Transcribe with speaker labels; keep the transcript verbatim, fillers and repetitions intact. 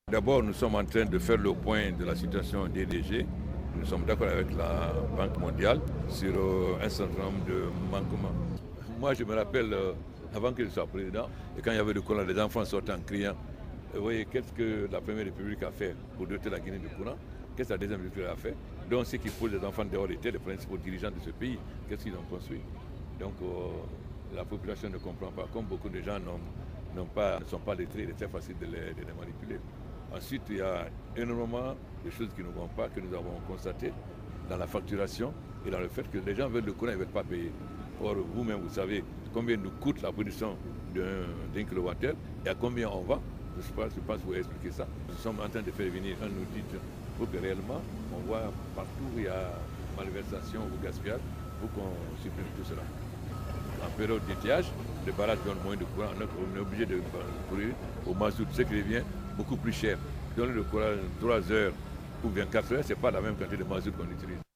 Speaker 1: D'abord, nous sommes en train de faire le point de la situation D D G. Nous sommes d'accord avec la Banque mondiale sur un certain nombre de manquements. Moi, je me rappelle, euh, avant que je sois président, et quand il y avait le courant, les enfants sortaient en criant. Vous voyez, qu'est-ce que la Première République a fait pour doter la Guinée de courant? Qu'est-ce que la Deuxième République a fait? Donc, ceux qui posent les enfants dehors étaient les principaux dirigeants de ce pays. Qu'est-ce qu'ils ont construit? Donc, euh, la population ne comprend pas. Comme beaucoup de gens n'ont pas, ne sont pas lettrés, il est très facile de les, de les manipuler. Ensuite, il y a énormément de choses qui ne vont pas, que nous avons constatées dans la facturation et dans le fait que les gens veulent le courant, ils ne veulent pas payer. Or, vous-même, vous savez combien nous coûte la production d'un kilowattheure et à combien on va. Je ne pense pas que vous expliquer ça. Nous sommes en train de faire venir un outil pour que réellement, on voit partout où il y a malversation ou gaspillage, pour qu'on supprime tout cela. En période d'étiage, le barrage donne moins de courant, on est obligé de courir au mazout, ce qui devient beaucoup plus cher. Donner le courant trois heures ou bien quatre heures, ce n'est pas la même quantité de mazout qu'on utilise.